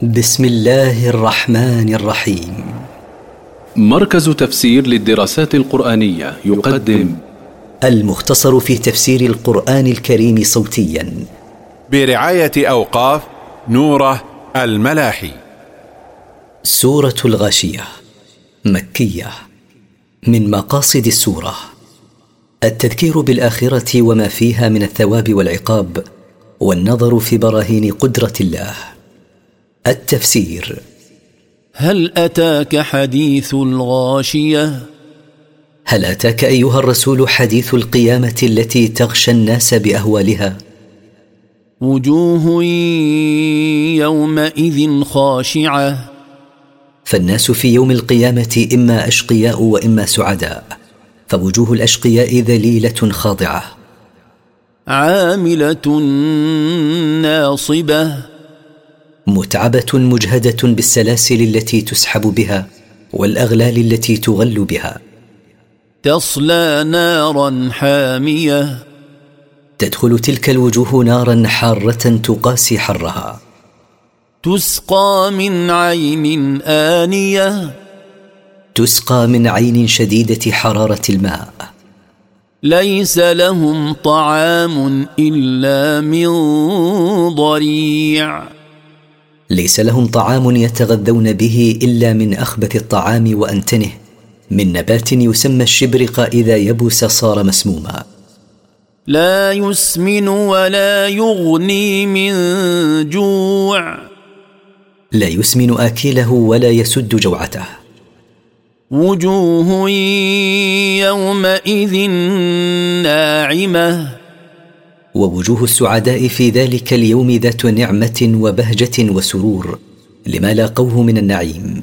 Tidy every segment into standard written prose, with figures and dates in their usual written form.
بسم الله الرحمن الرحيم. مركز تفسير للدراسات القرآنية يقدم المختصر في تفسير القرآن الكريم صوتيا برعاية أوقاف نوره الملاحي. سورة الغاشية مكية. من مقاصد السورة التذكير بالآخرة وما فيها من الثواب والعقاب، والنظر في براهين قدرة الله. التفسير: هل أتاك حديث الغاشية؟ هل أتاك أيها الرسول حديث القيامة التي تغشى الناس بأهوالها؟ وجوه يومئذ خاشعة، فالناس في يوم القيامة إما أشقياء وإما سعداء، فوجوه الأشقياء ذليلة خاضعة. عاملة ناصبة، متعبة مجهدة بالسلاسل التي تسحب بها والأغلال التي تغل بها. تصلى نارا حامية، تدخل تلك الوجوه نارا حارة تقاسي حرها. تسقى من عين آنية، تسقى من عين شديدة حرارة الماء. ليس لهم طعام إلا من ضريع، ليس لهم طعام يتغذون به إلا من أخبث الطعام وأنتنه، من نبات يسمى الشبرق، إذا يبس صار مسموما. لا يسمن ولا يغني من جوع، لا يسمن آكله ولا يسد جوعته. وجوه يومئذ ناعمة، ووجوه السعداء في ذلك اليوم ذات نعمة وبهجة وسرور لما لاقوه من النعيم.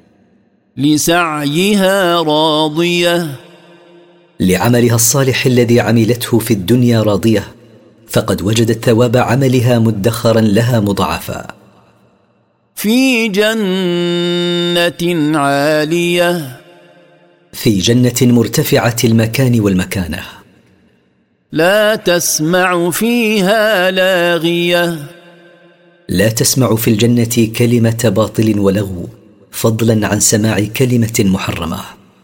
لسعيها راضية، لعملها الصالح الذي عملته في الدنيا راضية، فقد وجدت ثواب عملها مدخرا لها مضاعفا. في جنة عالية، في جنة مرتفعة المكان والمكانة. لا تسمع فيها لاغية، لا تسمع في الجنة كلمة باطل ولغو، فضلا عن سماع كلمة محرمة.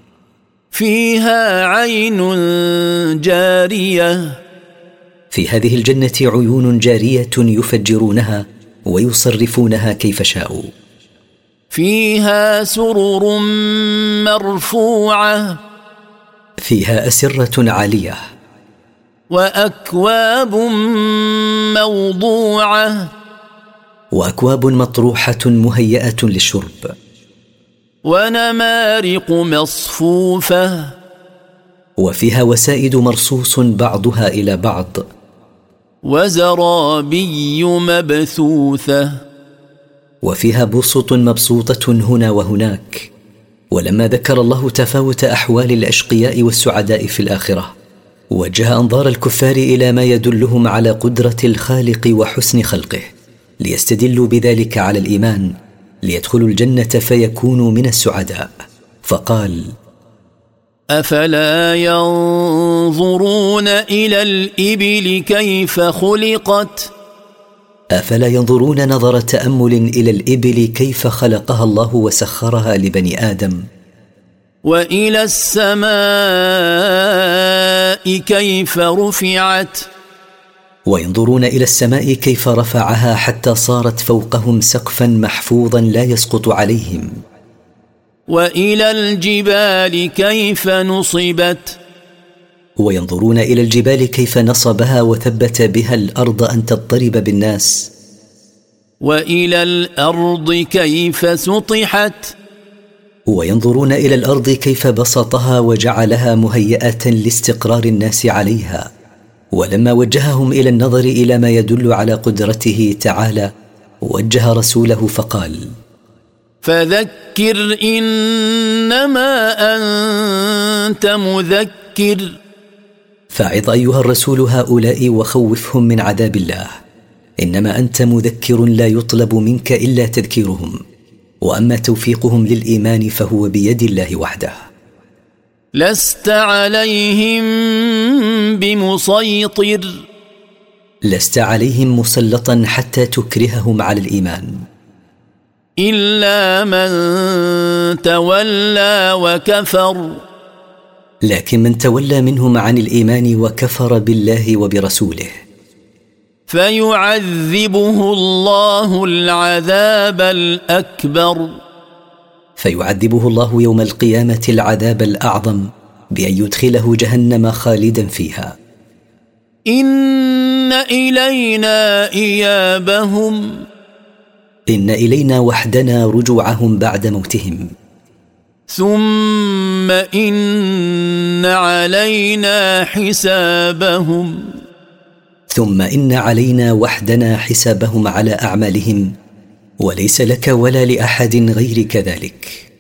فيها عين جارية، في هذه الجنة عيون جارية يفجرونها ويصرفونها كيف شاءوا. فيها سرر مرفوعة، فيها أسرة عالية. وأكواب موضوعة، وأكواب مطروحة مهيئة للشرب. ونمارق مصفوفة، وفيها وسائد مرصوص بعضها إلى بعض. وزرابي مبثوثة، وفيها بسط مبسوطة هنا وهناك. ولما ذكر الله تفاوت أحوال الأشقياء والسعداء في الآخرة، وجه أنظار الكفار إلى ما يدلهم على قدرة الخالق وحسن خلقه، ليستدلوا بذلك على الإيمان، ليدخلوا الجنة فيكونوا من السعداء. فقال: أفلا ينظرون إلى الإبل كيف خلقت؟ أفلا ينظرون نظر تأمل إلى الإبل كيف خلقها الله وسخرها لبني آدم. وإلى السماء كيف رفعت؟ وينظرون إلى السماء كيف رفعها حتى صارت فوقهم سقفا محفوظا لا يسقط عليهم. وإلى الجبال كيف نصبت؟ وينظرون إلى الجبال كيف نصبها وثبت بها الأرض أن تضطرب بالناس. وإلى الأرض كيف سطحت؟ وينظرون إلى الأرض كيف بسطها وجعلها مهيئة لاستقرار الناس عليها. ولما وجههم إلى النظر إلى ما يدل على قدرته تعالى، وجه رسوله فقال: فذكر إنما أنت مذكر. فاعظ أيها الرسول هؤلاء وخوفهم من عذاب الله، إنما أنت مذكر، لا يطلب منك إلا تذكيرهم، وأما توفيقهم للإيمان فهو بيد الله وحده. لست عليهم بمسيطر، لست عليهم مسلطا حتى تكرههم على الإيمان. إلا من تولى وكفر. لكن من تولى منهم عن الإيمان وكفر بالله وبرسوله فيعذبه الله العذاب الأكبر. فيعذبه الله يوم القيامة العذاب الأعظم بأن يدخله جهنم خالدا فيها. إن إلينا إيابهم. إن إلينا وحدنا رجوعهم بعد موتهم. ثم إن علينا حسابهم. ثم إن علينا وحدنا حسابهم على أعمالهم وليس لك ولا لأحد غيرك ذلك.